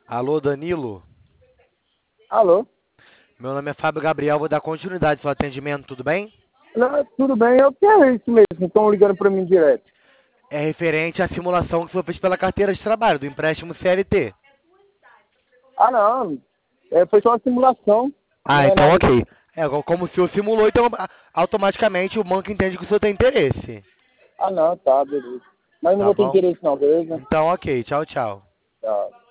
Alô, Danilo? Alô? Meu nome é Fábio Gabriel, vou dar continuidade ao seu atendimento, tudo bem? Não, tudo bem, eu quero isso mesmo, estão ligando para mim direto. É referente à simulação que foi feita pela carteira de trabalho, do empréstimo CLT. Ah, não, foi só uma simulação, não Ah, é então nada. ok. É como se o senhor simulou, então automaticamente o banco entende que o senhor tem interesse. Ah, não, tá, beleza. Mas não Tá vou ter bom? interesse não, beleza? Então ok, tchau, tchau. Tá.